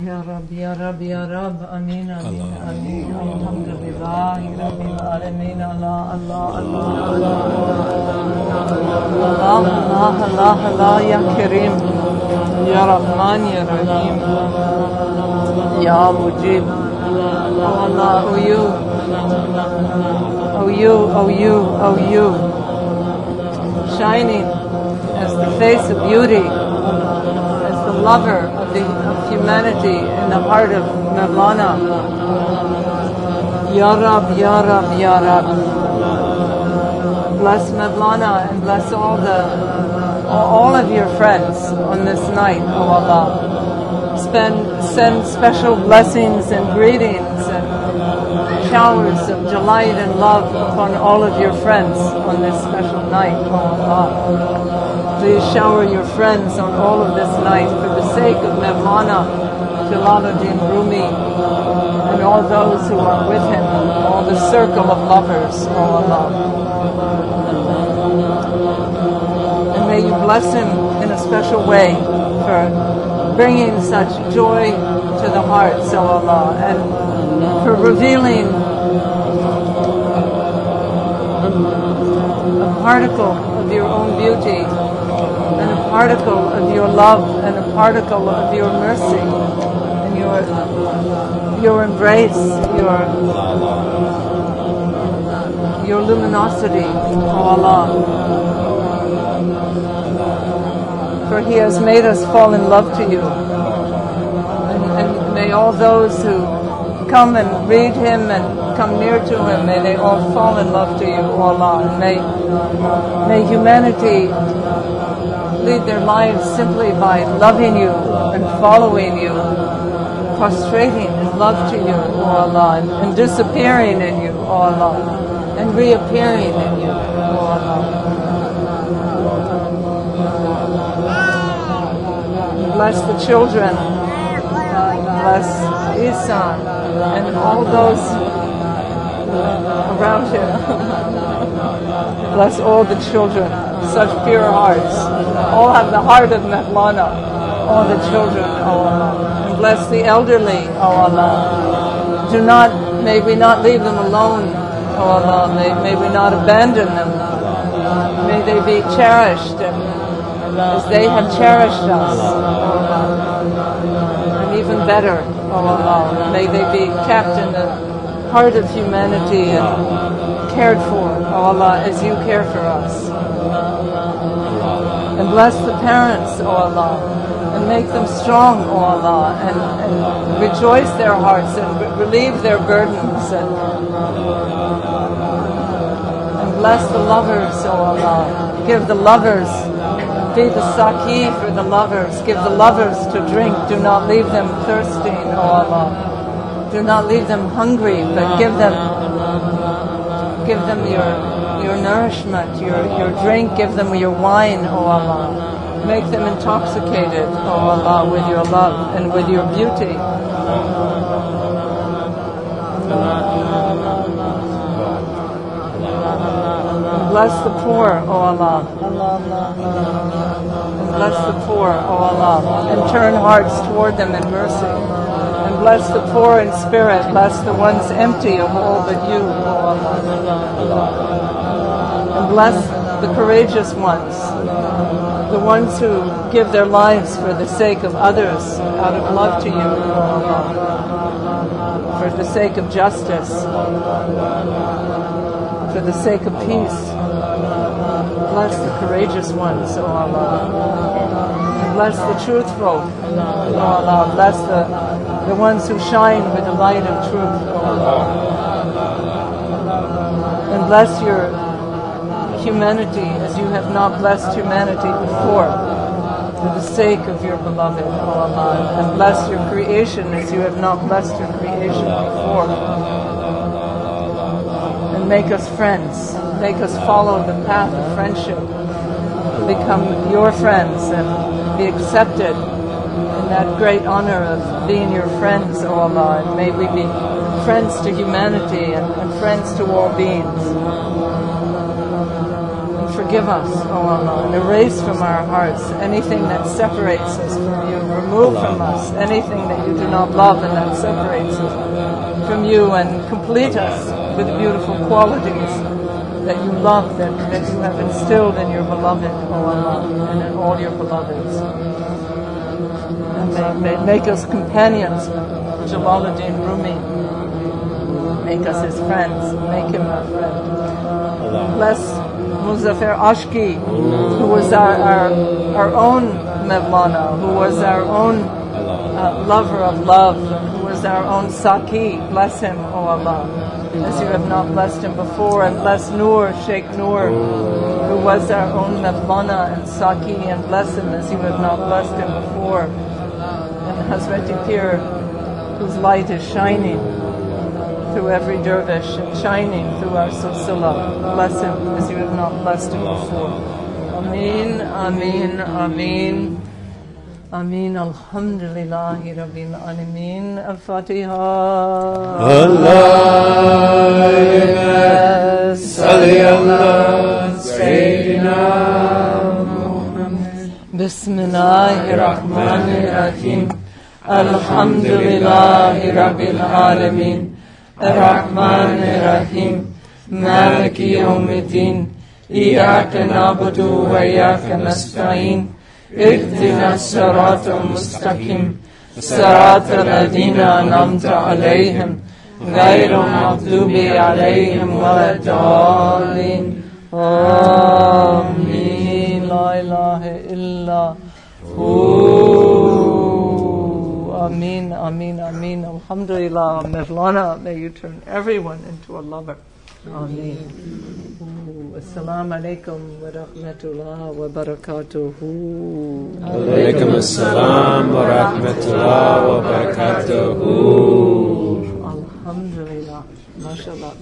Ya Rab, Ya Rab, Ya Rab, Amin, Amin, Amin, Alhamdulillah, Rabbil Alameen, Allah, Allah, Allah, Allah, Allah, Allah, Allah, Ya Kareem, Ya Rahman, Ya Rahim, Ya Mujib, oh Allah, oh you, oh you, oh you, oh you, shining as the face of beauty, as the lover of humanity in the heart of Mevlana. Ya Rab, Ya Rab, Ya Rab. Bless Mevlana and bless all of your friends on this night, O Allah. Send special blessings and greetings and showers of delight and love upon all of your friends on this special night, O Allah. Please shower your friends on all of this night for the sake of Mevlana, Jalaluddin Rumi, and all those who are with him, all the circle of lovers, O Allah. And may you bless him in a special way for bringing such joy to the hearts, O Allah, and for revealing a particle of your own beauty, and a particle of your love, and a particle of your mercy, and your embrace, your luminosity, O Allah. For He has made us fall in love to you. And may all those who come and read Him and come near to Him, may they all fall in love to you, O Allah. And may humanity lead their lives simply by loving you and following you, prostrating in love to you, O Allah, and disappearing in you, O Allah, and reappearing in you, O Allah. Bless the children, bless Ihsan, and all those around him. Bless all the children, such pure hearts. All have the heart of Mevlana, all the children, O Allah. And bless the elderly, O Allah. May we not leave them alone, O Allah. May we not abandon them. May they be cherished as they have cherished us, O Allah. And even better, O Allah. May they be kept in the heart of humanity and cared for, O Allah, as you care for us. And bless the parents, O Allah, and make them strong, O Allah, and rejoice their hearts and relieve their burdens, and bless the lovers, O Allah. Give the lovers, be the saki for the lovers. Give the lovers to drink. Do not leave them thirsting, O Allah. Do not leave them hungry, but give them your nourishment, your drink. Give them your wine, O Allah. Make them intoxicated, O Allah, with your love and with your beauty. Bless the poor, O Allah. And bless the poor, O Allah. And turn hearts toward them in mercy. And bless the poor in spirit. Bless the ones empty of all but you, O Allah. And bless the courageous ones. The ones who give their lives for the sake of others, out of love to you, O Allah. For the sake of justice. For the sake of peace. Bless the courageous ones, O Allah. And bless the truthful, O Allah. Bless the ones who shine with the light of truth, O Allah. And bless your humanity as you have not blessed humanity before, for the sake of your beloved, O Allah. And bless your creation as you have not blessed your creation before. Make us friends. Make us follow the path of friendship. Become your friends and be accepted in that great honor of being your friends, O Allah. And may we be friends to humanity and friends to all beings. And forgive forgive us, O Allah, and erase from our hearts anything that separates us from you. Remove from us anything that you do not love and that separates us from you, and complete us with beautiful qualities that you love, that you have instilled in your beloved, O Allah, and in all your beloveds. And make us companions of Jalaluddin Rumi. Make us his friends. Make him our friend. Bless Muzaffar Ashki, who was our own Mevlana, who was our own lover of love, who was our own Saki. Bless him, O Allah, as you have not blessed him before. And bless Noor, Sheikh Noor, who was our own Mevlana and Saki, and bless him as you have not blessed him before. And Hazreti Pir, whose light is shining through every dervish and shining through our silsila. Bless him as you have not blessed him before. Ameen, Ameen, Ameen. Ameen. Alhamdulillahi Rabbil Alameen. Al-Fatiha. Allahumma salli ala Sayyidina Muhammad. Bismillahirrahmanirrahim. Alhamdulillahi Rabbil Alameen. الرحمن الرحيم مالك يوم الدين إياك نعبد وإياك نستعين اهدنا الصراط المستقيم صراط الذين أنعمت عليهم غير المغضوب عليهم ولا الضالين آمين لا إله إلا هو. Ameen, Ameen, Ameen. Alhamdulillah, Mevlana, may you turn everyone into a lover. Ameen. Assalamu alaikum wa rahmatullah wa barakatuhu. Alaikum assalam wa rahmatullah wa barakatuhu. Alhamdulillah. MashaAllah.